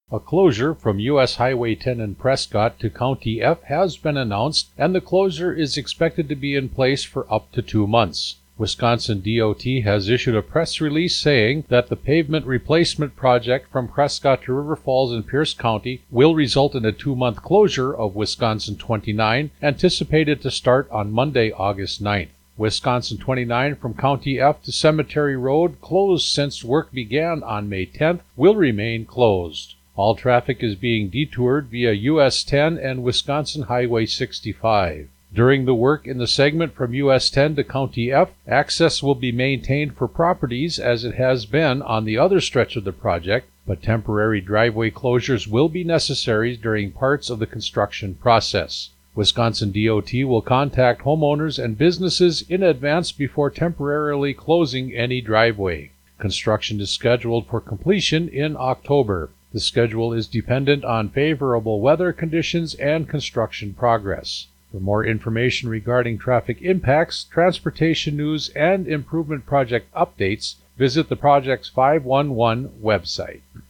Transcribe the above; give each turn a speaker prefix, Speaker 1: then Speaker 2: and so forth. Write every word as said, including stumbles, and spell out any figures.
Speaker 1: A closure from U S Highway ten in Prescott to County F has been announced, and the closure is expected to be in place for up to two months. Wisconsin D O T has issued a press release saying that the pavement replacement project from Prescott to River Falls in Pierce County will result in a two-month closure of Wisconsin twenty-nine, anticipated to start on Monday, August ninth. Wisconsin twenty-nine from County F to Cemetery Road, closed since work began on May tenth, will remain closed. All traffic is being detoured via U S ten and Wisconsin Highway sixty-five. During the work in the segment from U S ten to County F, access will be maintained for properties as it has been on the other stretch of the project, but temporary driveway closures will be necessary during parts of the construction process. Wisconsin D O T will contact homeowners and businesses in advance before temporarily closing any driveway. Construction is scheduled for completion in October. The schedule is dependent on favorable weather conditions and construction progress. For more information regarding traffic impacts, transportation news, and improvement project updates, visit the Projects five one one website.